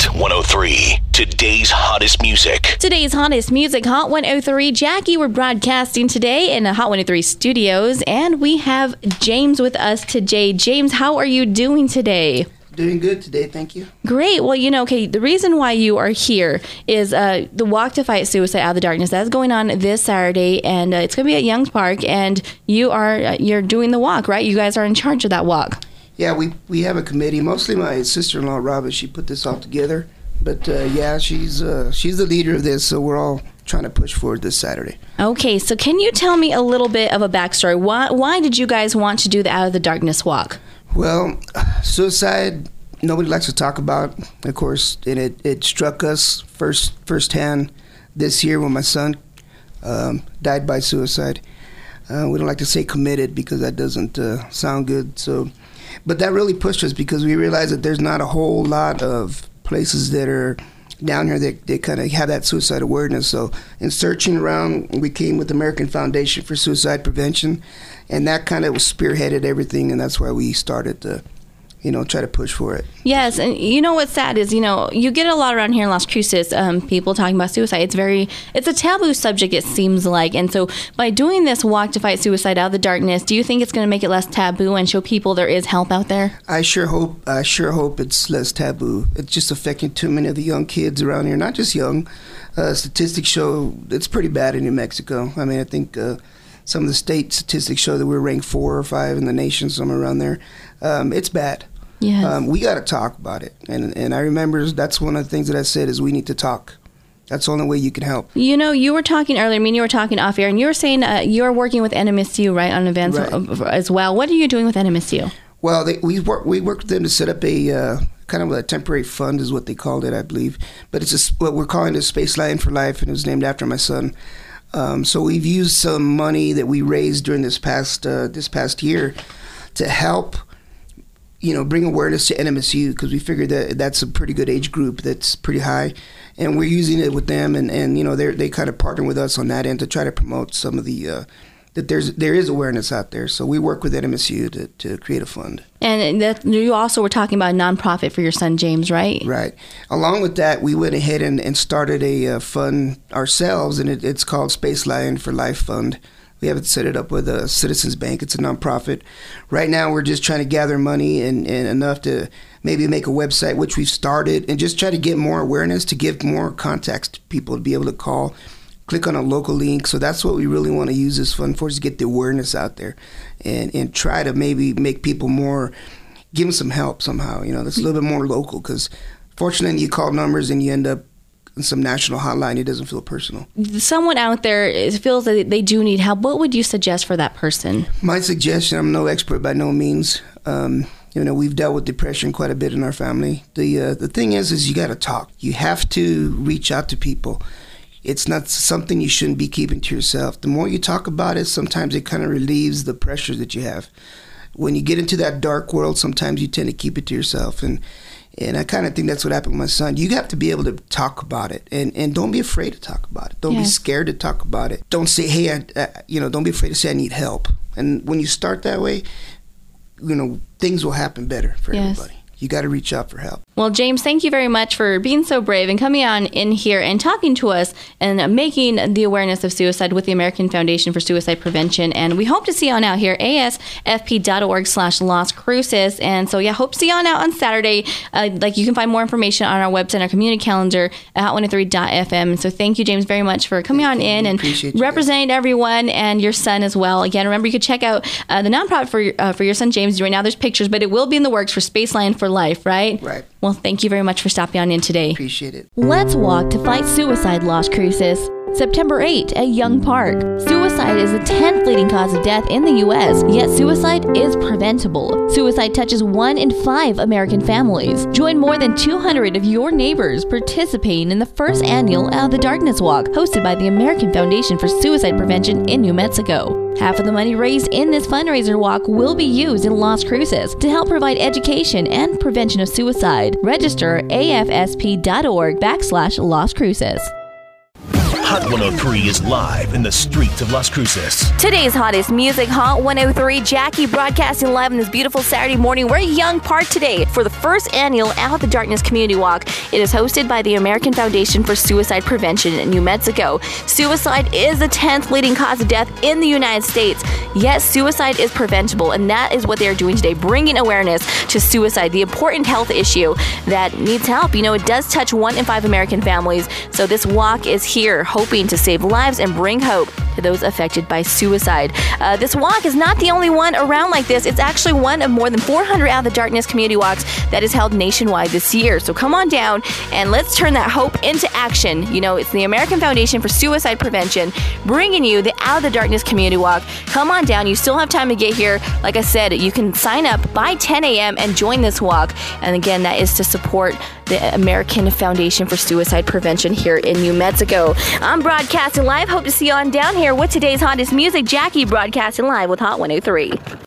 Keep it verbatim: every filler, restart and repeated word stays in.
Hot one oh three, today's hottest music. Today's hottest music, Hot one oh three. Jackie, we're broadcasting today in the Hot one oh three studios, and we have James with us today. James, how are you doing today? Doing good today, thank you. Great. Well, you know, okay, the reason why you are here is uh, the Walk to Fight Suicide Out of the Darkness. That's going on this Saturday, and uh, it's going to be at Young's Park, and you are uh, you're doing the walk, right? You guys are in charge of that walk. Yeah, we we have a committee. Mostly my sister-in-law, Robin, she put this all together. But uh, yeah, she's uh, she's the leader of this, so we're all trying to push forward this Saturday. Okay, so can you tell me a little bit of a backstory? Why why did you guys want to do the Out of the Darkness walk? Well, suicide, nobody likes to talk about, of course, and it, it struck us first firsthand this year when my son um, died by suicide. Uh, we don't like to say committed because that doesn't uh, sound good. So, but that really pushed us because we realized that there's not a whole lot of places that are down here that they kind of have that suicide awareness. So in searching around, we came with the American Foundation for Suicide Prevention, and that kind of spearheaded everything, and that's why we started to, you know, try to push for it. Yes, and you know what's sad is, you know, you get a lot around here in Las Cruces, um, people talking about suicide. It's very, it's a taboo subject, it seems like. And so by doing this Walk to Fight Suicide Out of the Darkness, do you think it's going to make it less taboo and show people there is help out there? I sure hope, I sure hope it's less taboo. It's just affecting too many of the young kids around here, not just young. Uh, statistics show it's pretty bad in New Mexico. I mean, I think uh, some of the state statistics show that we're ranked four or five in the nation, somewhere around there. Um, it's bad. Yes. Um, we got to talk about it. And and I remember that's one of the things that I said is we need to talk. That's the only way you can help. You know, you were talking earlier, I mean, you were talking off air, and you were saying uh, you're working with N M S U, right, on events right. as well. What are you doing with N M S U? Well, they, we, work, we worked with them to set up a uh, kind of a temporary fund is what they called it, I believe. But it's a, what we're calling a Space Lion for Life, and it was named after my son. Um, so we've used some money that we raised during this past uh, this past year to help, you know, bring awareness to N M S U, because we figured that that's a pretty good age group that's pretty high, and we're using it with them, and, and you know, they they kind of partner with us on that end to try to promote some of the, uh, that there's there is awareness out there. So we work with N M S U to, to create a fund. And that, you also were talking about a nonprofit for your son, James, right? Right. Along with that, we went ahead and, and started a uh, fund ourselves, and it, it's called Space Lion for Life Fund. We haven't set it up with a Citizens Bank. It's a nonprofit. Right now, we're just trying to gather money and, and enough to maybe make a website, which we've started, and just try to get more awareness, to give more contacts to people to be able to call, click on a local link. So that's what we really want to use this fund for, is to get the awareness out there and, and try to maybe make people more, give them some help somehow. You know, that's a little bit more local, because fortunately you call numbers and you end up in some national hotline. It doesn't feel personal. Someone out there feels that they do need help. What would you suggest for that person? My suggestion, I'm no expert by no means. Um, you know, we've dealt with depression quite a bit in our family. The uh, the thing is, is you got to talk. You have to reach out to people. It's not something you shouldn't be keeping to yourself. The more you talk about it, sometimes it kind of relieves the pressure that you have. When you get into that dark world, sometimes you tend to keep it to yourself. And And I kind of think that's what happened with my son. You have to be able to talk about it, and, and don't be afraid to talk about it. Don't yes. be scared to talk about it. Don't say, hey, I, uh, you know, don't be afraid to say I need help. And when you start that way, you know, things will happen better for yes. everybody. You got to reach out for help. Well, James, thank you very much for being so brave and coming on in here and talking to us and making the awareness of suicide with the American Foundation for Suicide Prevention. And we hope to see you on out here, A S F P dot org slash Las Cruces. And so, yeah, hope to see you on out on Saturday. Uh, like, you can find more information on our website, our community calendar at hot one oh three dot f m. So thank you, James, very much for coming on in and representing everyone and your son as well. Again, remember, you could check out uh, the nonprofit for your, uh, for your son, James. Right now there's pictures, but it will be in the works for Space Lion for Life, right? Right. Well, thank you very much for stopping on in today. Appreciate it. Let's walk to fight suicide, Las Cruces. September eighth at Young Park. Suicide is the tenth leading cause of death in the U S, yet suicide is preventable. Suicide touches one in five American families. Join more than two hundred of your neighbors participating in the first annual Out of the Darkness Walk, hosted by the American Foundation for Suicide Prevention in New Mexico. Half of the money raised in this fundraiser walk will be used in Las Cruces to help provide education and prevention of suicide. Register A F S P dot org backslash Las Cruces. Hot one oh three is live in the streets of Las Cruces. Today's hottest music, Hot one oh three. Jackie broadcasting live on this beautiful Saturday morning. We're at Young Park today for the first annual Out of the Darkness Community Walk. It is hosted by the American Foundation for Suicide Prevention in New Mexico. Suicide is the tenth leading cause of death in the United States. Yet suicide is preventable, and that is what they're doing today, bringing awareness to suicide, the important health issue that needs help. You know, it does touch one in five American families, so this walk is here hoping to save lives and bring hope to those affected by suicide. Uh, this walk is not the only one around like this. It's actually one of more than four hundred Out of the Darkness community walks that is held nationwide this year. So come on down and let's turn that hope into action. You know, it's the American Foundation for Suicide Prevention bringing you the Out of the Darkness community walk. Come on down. You still have time to get here. Like I said, you can sign up by ten a.m. and join this walk. And again, that is to support the American Foundation for Suicide Prevention here in New Mexico. I'm broadcasting live. Hope to see you on down here with today's hottest music. Jackie broadcasting live with Hot one oh three.